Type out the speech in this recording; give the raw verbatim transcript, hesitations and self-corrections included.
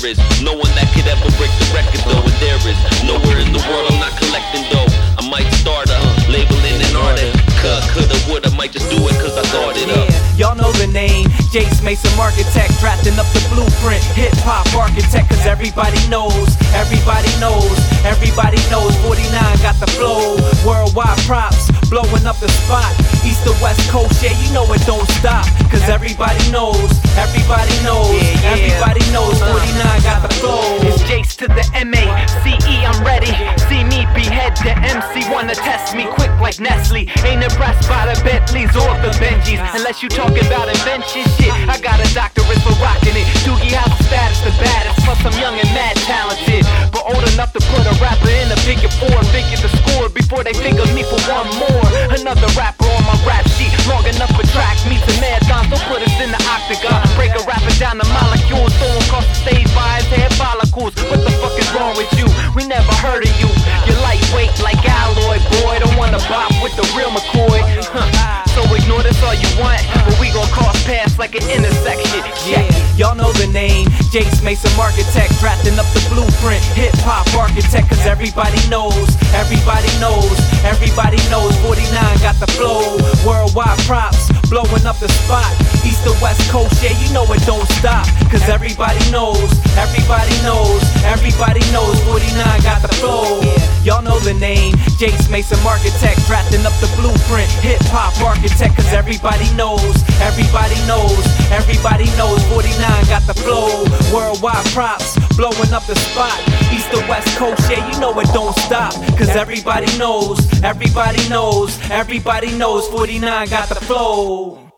is no one that could ever break the record though. And there is nowhere in the world I'm not collecting though. I might start a labeling an artist. Could, coulda, woulda, might just do it cause I thought it up. Y'all know the name, Jace Mason Architect, drafting up the blueprint, hip-hop architect, cause everybody knows, everybody knows, everybody knows, forty-nine got the flow, worldwide props, blowing up the spot, east to west coast, yeah, you know it don't stop, cause everybody knows, everybody knows, yeah, yeah. everybody knows, forty-nine got the flow. It's Jace to the M A C E, I'm ready. See me behead the M C, wanna test me quick like Nestle. Ain't impressed by the Bentleys or the Benjis, unless you talking about invention shit. I got a doctorate for rocking it. Doogie has the status, the baddest. Plus I'm young and mad talented, but old enough to put a rapper in a figure four, figure the score before they think of me for one more. Another rapper on my rap sheet, long enough for track meets and marathons. Don't put us in the octagon. Break a rapper down the molecules, throw him across the stage by his hair follicles. What the fuck is wrong with you? We never heard of you. You're lightweight like alloy, boy. Don't wanna bop with the real McCoy. Huh. So ignore this all you want, but we gon' cross paths like an intersection. Yeah, y'all know the name, Jace Mason Architect, drafting up the blueprint, hip-hop architect, cause everybody knows, everybody knows, everybody knows, forty-nine got the flow, worldwide props, blowing up the spot, east to west coast, yeah, you know it don't stop, cause everybody knows, everybody knows, everybody knows, forty-nine got the flow. Y'all know the name, Jace Mason Architect, drafting up the blueprint, hip-hop architect, cause everybody knows, everybody knows, everybody knows, forty-nine got the flow, worldwide props, blowing up the spot, east to west coast, yeah, you know it don't stop, cause everybody knows, everybody knows, everybody knows, forty-nine got the flow.